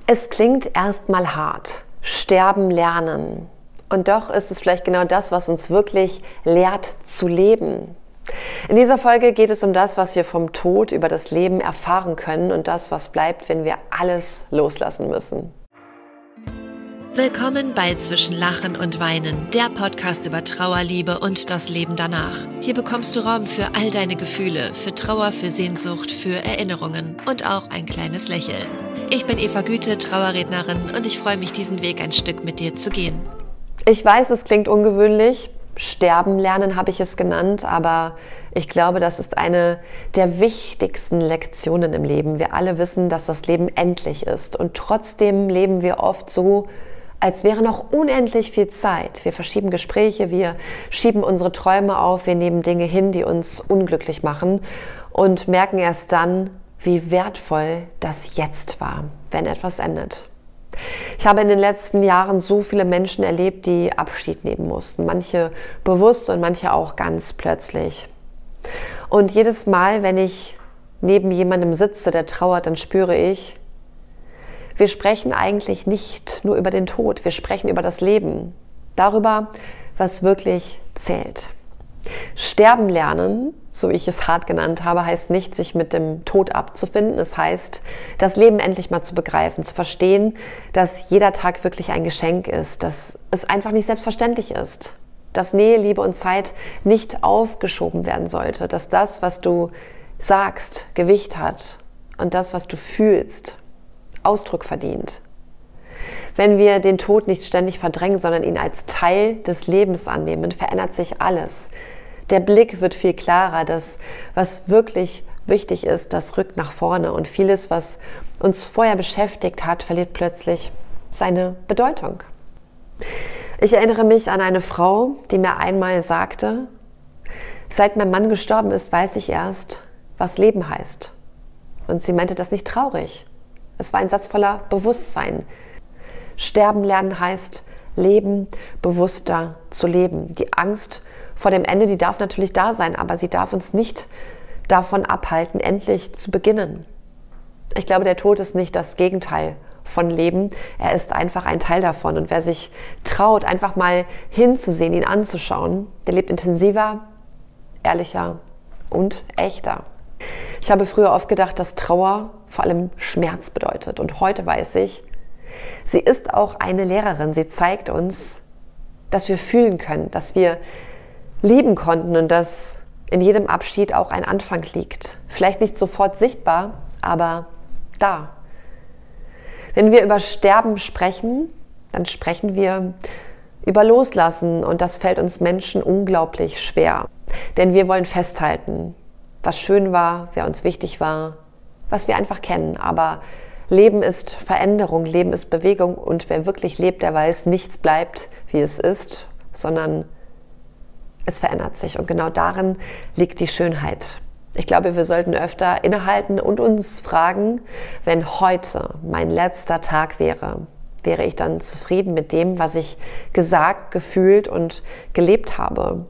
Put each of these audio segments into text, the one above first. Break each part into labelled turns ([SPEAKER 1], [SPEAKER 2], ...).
[SPEAKER 1] Es klingt erstmal hart. Sterben lernen. Und doch ist es vielleicht genau das, was uns wirklich lehrt zu leben. In dieser Folge geht es um das, was wir vom Tod über das Leben erfahren können und das, was bleibt, wenn wir alles loslassen müssen.
[SPEAKER 2] Willkommen bei Zwischen Lachen und Weinen, der Podcast über Trauer, Liebe und das Leben danach. Hier bekommst du Raum für all deine Gefühle, für Trauer, für Sehnsucht, für Erinnerungen und auch ein kleines Lächeln. Ich bin Eva Güte, Trauerrednerin, und ich freue mich, diesen Weg ein Stück mit dir zu gehen.
[SPEAKER 1] Ich weiß, es klingt ungewöhnlich. Sterben lernen habe ich es genannt, aber ich glaube, das ist eine der wichtigsten Lektionen im Leben. Wir alle wissen, dass das Leben endlich ist und trotzdem leben wir oft so, als wäre noch unendlich viel Zeit. Wir verschieben Gespräche, wir schieben unsere Träume auf, wir nehmen Dinge hin, die uns unglücklich machen und merken erst dann, wie wertvoll das Jetzt war, wenn etwas endet. Ich habe in den letzten Jahren so viele Menschen erlebt, die Abschied nehmen mussten. Manche bewusst und manche auch ganz plötzlich. Und jedes Mal, wenn ich neben jemandem sitze, der trauert, dann spüre ich, wir sprechen eigentlich nicht nur über den Tod, wir sprechen über das Leben, darüber, was wirklich zählt. Sterben lernen, so wie ich es hart genannt habe, heißt nicht, sich mit dem Tod abzufinden. Es heißt, das Leben endlich mal zu begreifen, zu verstehen, dass jeder Tag wirklich ein Geschenk ist, dass es einfach nicht selbstverständlich ist, dass Nähe, Liebe und Zeit nicht aufgeschoben werden sollte, dass das, was du sagst, Gewicht hat und das, was du fühlst, Ausdruck verdient. Wenn wir den Tod nicht ständig verdrängen, sondern ihn als Teil des Lebens annehmen, verändert sich alles. Der Blick wird viel klarer, das, was wirklich wichtig ist, das rückt nach vorne und vieles, was uns vorher beschäftigt hat, verliert plötzlich seine Bedeutung. Ich erinnere mich an eine Frau, die mir einmal sagte, seit mein Mann gestorben ist, weiß ich erst, was Leben heißt. Und sie meinte das nicht traurig. Es war ein Satz voller Bewusstsein. Sterben lernen heißt, leben, bewusster zu leben. Die Angst vor dem Ende, die darf natürlich da sein, aber sie darf uns nicht davon abhalten, endlich zu beginnen. Ich glaube, der Tod ist nicht das Gegenteil von Leben. Er ist einfach ein Teil davon. Und wer sich traut, einfach mal hinzusehen, ihn anzuschauen, der lebt intensiver, ehrlicher und echter. Ich habe früher oft gedacht, dass Trauer vor allem Schmerz bedeutet. Und heute weiß ich, sie ist auch eine Lehrerin. Sie zeigt uns, dass wir fühlen können, dass wir lieben konnten und dass in jedem Abschied auch ein Anfang liegt. Vielleicht nicht sofort sichtbar, aber da. Wenn wir über Sterben sprechen, dann sprechen wir über Loslassen und das fällt uns Menschen unglaublich schwer. Denn wir wollen festhalten, was schön war, wer uns wichtig war, was wir einfach kennen. Aber Leben ist Veränderung, Leben ist Bewegung und wer wirklich lebt, der weiß, nichts bleibt, wie es ist, sondern es verändert sich. Und genau darin liegt die Schönheit. Ich glaube, wir sollten öfter innehalten und uns fragen, wenn heute mein letzter Tag wäre, wäre ich dann zufrieden mit dem, was ich gesagt, gefühlt und gelebt habe?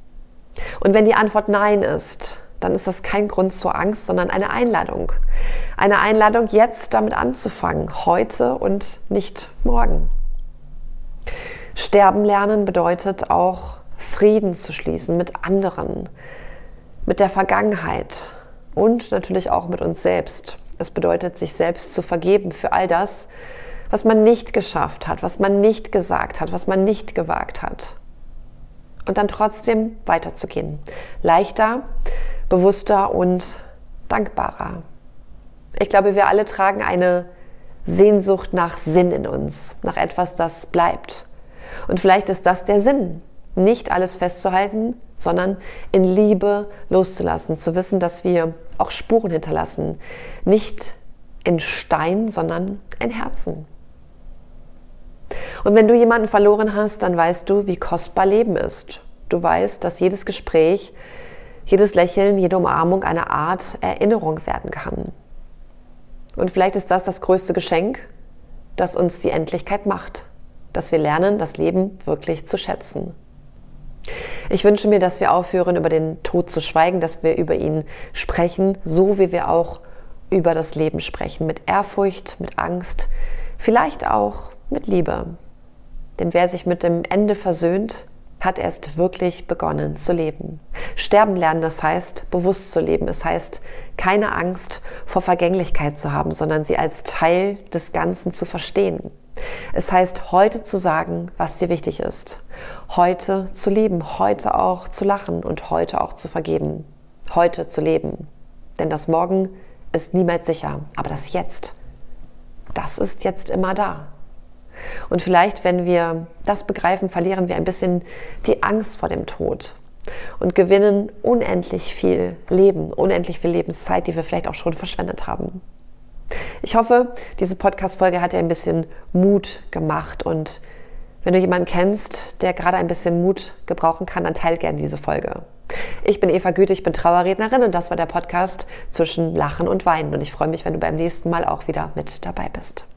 [SPEAKER 1] Und wenn die Antwort Nein ist, dann ist das kein Grund zur Angst, sondern eine Einladung. Eine Einladung, jetzt damit anzufangen, heute und nicht morgen. Sterben lernen bedeutet auch, Frieden zu schließen mit anderen, mit der Vergangenheit und natürlich auch mit uns selbst. Es bedeutet, sich selbst zu vergeben für all das, was man nicht geschafft hat, was man nicht gesagt hat, was man nicht gewagt hat. Und dann trotzdem weiterzugehen. Leichter, bewusster und dankbarer. Ich glaube, wir alle tragen eine Sehnsucht nach Sinn in uns, nach etwas, das bleibt. Und vielleicht ist das der Sinn, nicht alles festzuhalten, sondern in Liebe loszulassen, zu wissen, dass wir auch Spuren hinterlassen, nicht in Stein, sondern in Herzen. Und wenn du jemanden verloren hast, dann weißt du, wie kostbar Leben ist. Du weißt, dass jedes Gespräch, jedes Lächeln, jede Umarmung eine Art Erinnerung werden kann. Und vielleicht ist das größte Geschenk, das uns die Endlichkeit macht, dass wir lernen, das Leben wirklich zu schätzen. Ich wünsche mir, dass wir aufhören, über den Tod zu schweigen, dass wir über ihn sprechen, so wie wir auch über das Leben sprechen, mit Ehrfurcht, mit Angst, Vielleicht auch mit Liebe. Denn wer sich mit dem Ende versöhnt, hat erst wirklich begonnen zu leben. Sterben lernen, das heißt, bewusst zu leben. Es heißt, keine Angst vor Vergänglichkeit zu haben, sondern sie als Teil des Ganzen zu verstehen. Es heißt, heute zu sagen, was dir wichtig ist. Heute zu lieben, heute auch zu lachen und heute auch zu vergeben. Heute zu leben. Denn das Morgen ist niemals sicher, aber das Jetzt, das ist jetzt immer da. Und vielleicht, wenn wir das begreifen, verlieren wir ein bisschen die Angst vor dem Tod und gewinnen unendlich viel Leben, unendlich viel Lebenszeit, die wir vielleicht auch schon verschwendet haben. Ich hoffe, diese Podcast-Folge hat dir ein bisschen Mut gemacht und wenn du jemanden kennst, der gerade ein bisschen Mut gebrauchen kann, dann teile gerne diese Folge. Ich bin Eva Güte, ich bin Trauerrednerin und das war der Podcast zwischen Lachen und Weinen und ich freue mich, wenn du beim nächsten Mal auch wieder mit dabei bist.